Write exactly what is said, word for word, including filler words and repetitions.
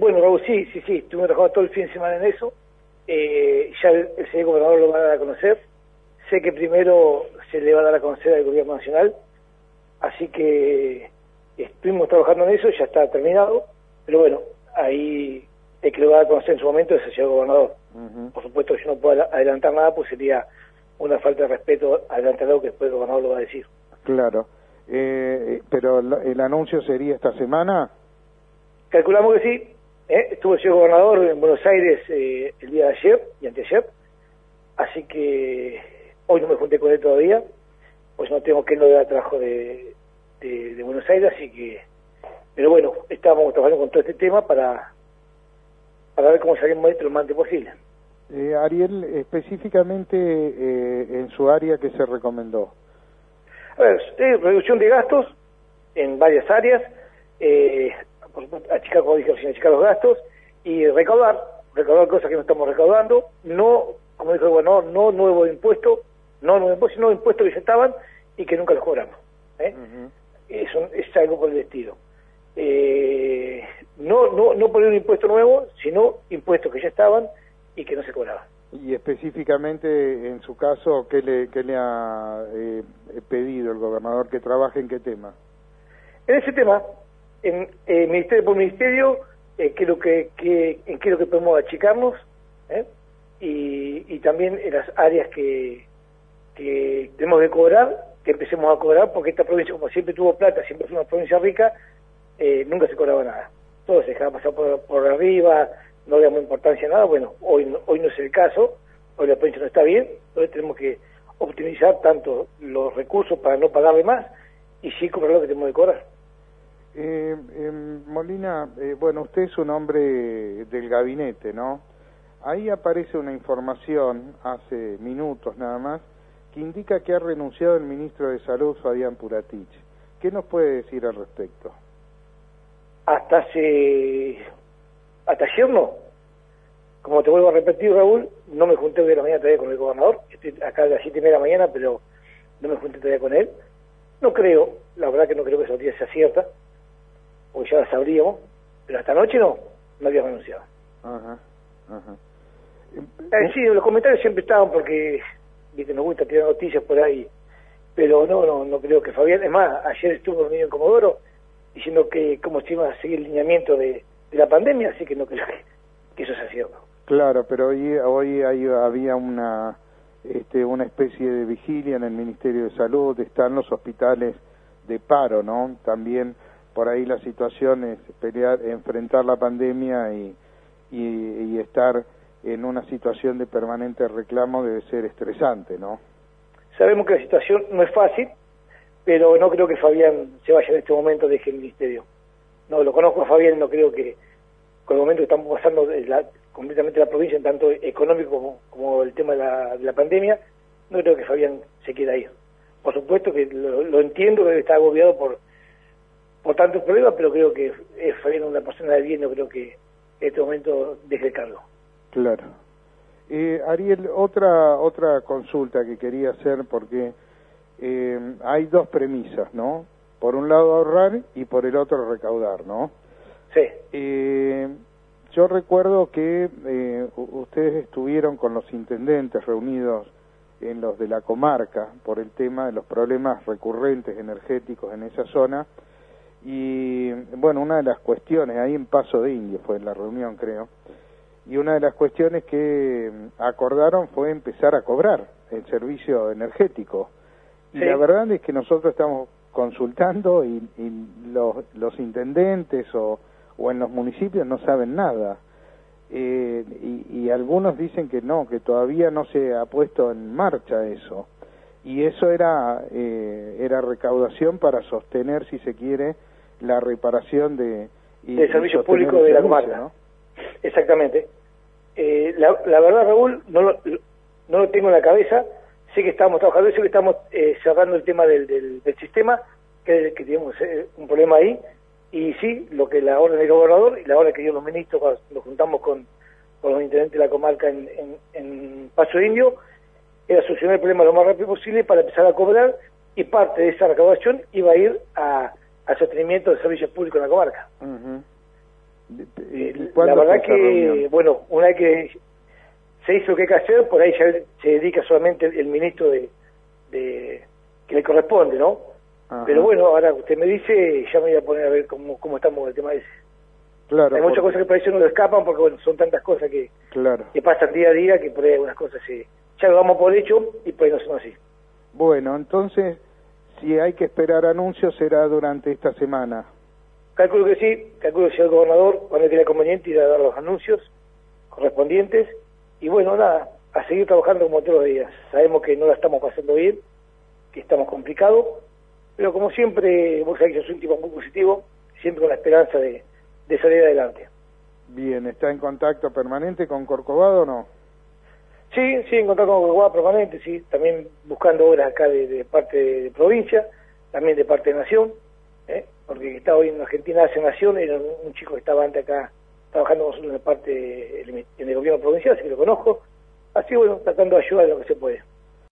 bueno, Raúl, sí, sí, sí, estuvimos trabajando todo el fin de semana en eso. Eh, ya el, el señor gobernador lo va a dar a conocer. Sé que primero se le va a dar a conocer al gobierno nacional, así que estuvimos trabajando en eso, ya está terminado, pero bueno, ahí el que lo va a dar a conocer en su momento es el señor gobernador. Uh-huh. Por supuesto, yo no puedo adelantar nada, pues sería una falta de respeto adelantar algo que después el gobernador lo va a decir. Claro, eh, pero el anuncio sería esta semana. Calculamos que sí. ¿eh? Estuvo el señor gobernador en Buenos Aires eh, el día de ayer y anteayer, así que hoy no me junté con él todavía, pues no tengo que no dar trabajo de, de, de Buenos Aires, así que, pero bueno, estábamos trabajando con todo este tema para, para ver cómo salimos de esto lo más antes posible. Eh, Ariel, específicamente eh, en su área, ¿qué se recomendó? A ver, eh, reducción de gastos en varias áreas, eh, por supuesto, achicar, como dije recién, achicar los gastos y recaudar, recaudar cosas que no estamos recaudando, no, como dijo el gobernador, no nuevo impuesto, no nuevo impuesto, sino impuestos que ya estaban y que nunca los cobramos. ¿eh? Uh-huh. Eso es algo por el estilo. Eh, no, no, no poner un impuesto nuevo, sino impuestos que ya estaban y que no se cobraban. Y específicamente, en su caso, ¿qué le, qué le ha eh, pedido el gobernador que trabaje en qué tema? En ese tema, en eh, ministerio por ministerio, eh, creo que, que, en qué es lo que podemos achicarnos, ¿eh? y, y también en las áreas que, que tenemos que cobrar, que empecemos a cobrar, porque esta provincia, como siempre tuvo plata, siempre fue una provincia rica, eh, nunca se cobraba nada. Todo se dejaba pasar por, por arriba, no le damos importancia a nada. Bueno, hoy no, hoy no es el caso, hoy la provincia no está bien, entonces tenemos que optimizar tanto los recursos para no pagarle más y sí cobrar lo que tenemos que cobrar. Eh, eh, Molina, eh, bueno, usted es un hombre del gabinete, ¿no? Ahí aparece una información, hace minutos nada más, que indica que ha renunciado el ministro de Salud, Fabián Puratich. ¿Qué nos puede decir al respecto? Hasta hace... hasta ayer no. Como te vuelvo a repetir, Raúl, no me junté hoy de la mañana todavía con el gobernador, estoy acá a las siete y media de la mañana, pero no me junté todavía con él. No creo, la verdad que no creo que esa noticia sea cierta, porque ya la sabríamos, pero hasta anoche no, no había renunciado. Ajá, ajá. Eh, sí, los comentarios siempre estaban porque, viste, nos gusta tirar noticias por ahí, pero no, no, no creo que Fabián, es más, ayer estuvo reunido en Comodoro diciendo que cómo se iba a seguir el lineamiento de, de la pandemia, así que no creo que, que eso sea cierto. Claro, pero hoy, hoy hay, había una, este, una especie de vigilia en el Ministerio de Salud, están los hospitales de paro, ¿no? También por ahí la situación es pelear, enfrentar la pandemia y, y, y estar en una situación de permanente reclamo debe ser estresante, ¿no? Sabemos que la situación no es fácil, pero no creo que Fabián se vaya en este momento, deje el ministerio. No, lo conozco a Fabián, no creo que con el momento que estamos pasando la, completamente la provincia, en tanto económico como, como el tema de la, de la pandemia, no creo que Fabián se quiera ir. Por supuesto que lo, lo entiendo, que está agobiado por, por tantos problemas, pero creo que es Fabián una persona de bien, no creo que en este momento deje el cargo. Claro. Eh, Ariel, otra otra consulta que quería hacer, porque eh, hay dos premisas, ¿no? Por un lado ahorrar y por el otro recaudar, ¿no? Sí. Eh, yo recuerdo que eh, ustedes estuvieron con los intendentes reunidos en los de la comarca por el tema de los problemas recurrentes energéticos en esa zona y, bueno, una de las cuestiones, ahí en Paso de Indio fue la reunión, creo, y una de las cuestiones que acordaron fue empezar a cobrar el servicio energético. Y sí, la verdad es que nosotros estamos consultando y, y los, los intendentes o, o en los municipios no saben nada. Eh, y, y algunos dicen que no, que todavía no se ha puesto en marcha eso. Y eso era, eh, era recaudación para sostener, si se quiere, la reparación de... Y, del servicio público de la comarca, ¿no? Exactamente. Eh, la, la verdad, Raúl, no lo, no lo tengo en la cabeza. Sé que estamos trabajando, sé que estamos eh, cerrando el tema del, del, del sistema, que, que tenemos eh, un problema ahí. Y sí, lo que la orden del gobernador y la orden que dio los ministros, cuando nos juntamos con, con los intendentes de la comarca en, en, en Paso Indio, era solucionar el problema lo más rápido posible para empezar a cobrar, y parte de esa recaudación iba a ir a, al sostenimiento de servicios públicos en la comarca. Uh-huh. Eh, la verdad que, reunión? bueno, una vez que se hizo lo que hay que hacer, por ahí ya se dedica solamente el, el ministro de, de que le corresponde, ¿no? Ajá. Pero bueno, ahora usted me dice, ya me voy a poner a ver cómo, cómo estamos con el tema ese. Claro. Hay muchas cosas que por eso no lo escapan, porque bueno, son tantas cosas que, claro. que pasan día a día, que por ahí algunas cosas se, ya lo damos por hecho y por ahí no son así. Bueno, entonces, si hay que esperar anuncios, será durante esta semana. Calculo que sí, calculo que si el gobernador, cuando quiera conveniente, irá a dar los anuncios correspondientes. Y bueno, nada, a seguir trabajando como todos los días. Sabemos que no la estamos pasando bien, que estamos complicados, pero como siempre, vos sabés que yo soy un tipo muy positivo, siempre con la esperanza de, de salir adelante. Bien, ¿está en contacto permanente con Corcovado o no? Sí, sí, en contacto con Corcovado permanente, sí, también buscando obras acá de, de parte de, de provincia, también de parte de Nación, ¿eh? Porque está hoy en Argentina hace Nación, era un, un chico que estaba antes acá trabajando con nosotros en la parte, en el gobierno provincial, así que lo conozco, así bueno, tratando de ayudar en lo que se puede.